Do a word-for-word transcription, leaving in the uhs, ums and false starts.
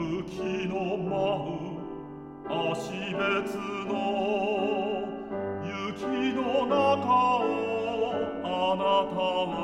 吹きの舞う足別の雪の中をあなたは